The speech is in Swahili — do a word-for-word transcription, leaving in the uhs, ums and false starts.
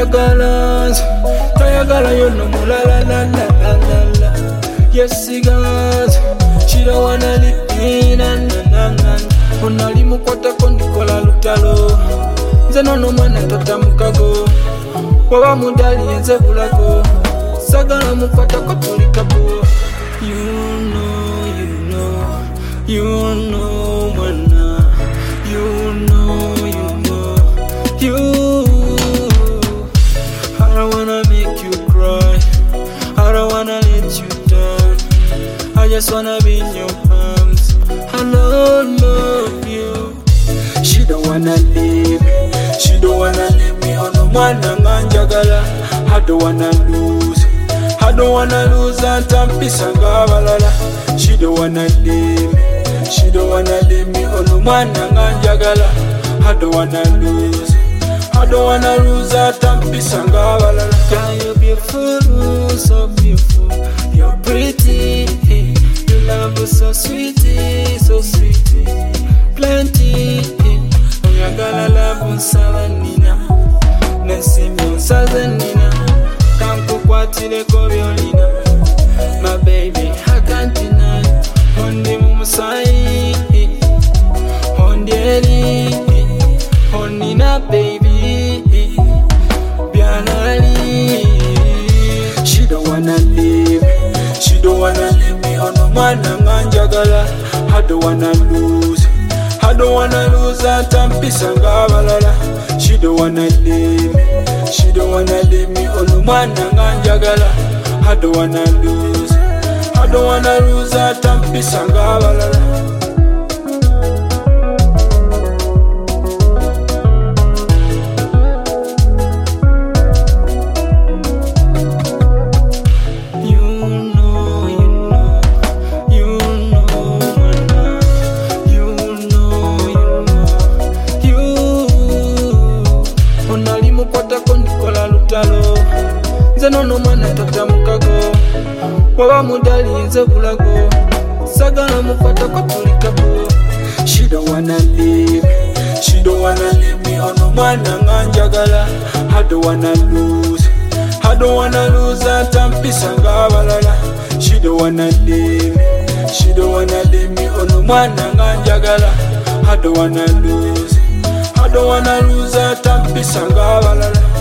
ayagala tayagala yono mulala la la la la la. Yes girls, she don't wanna leave me na na na na. Onali mukwata kondikola lutalo nze nono mwana totamukago waba mudali nze bulago sagala mukwata kotulikako. You know, you know, you know mwana, you know, you know, you. I don't wanna make you cry, I don't wanna let you down, I just wanna be in your arms, I don't love you. She don't wanna leave me, she don't wanna leave me on no mwana nganjagala. I don't wanna lose, I don't wanna lose atampisa ngabalala. She don't wanna leave me, she don't wanna leave me on no mwana nganjagala. I don't wanna lose, I don't wanna lose atampisa ngabalala. Girl, you're beautiful, so beautiful, you're pretty, your love is so sweet, so sweet, plenty. Oyagala love nsala nina, nesimi nsaze nina, kankukwatire ko byolina. My baby, I can't deny, ondi mumusayi, ondi eri, ondi na baby, byanali. She don't wanna leave me, she don't wanna leave me on no mwana nganjagala. I don't wanna lose, I don't wanna lose atampisa ngabalala. She don't wanna leave me, she don't wanna leave me on no mwana nganjagala. I don't wanna lose, I don't wanna lose atampisa ngabalala. Nze nono mwana totamukago waba mudali nze bulago sagala mukwata kotulikako. She don't wanna leave me, she don't wanna leave me on no mwana nganjagala. I don't wanna lose, I don't wanna lose atampisa ngabalala. She don't wanna leave me, she don't wanna leave me on no mwana nganjagala. I don't wanna lose, I don't wanna lose atampisa ngabalala.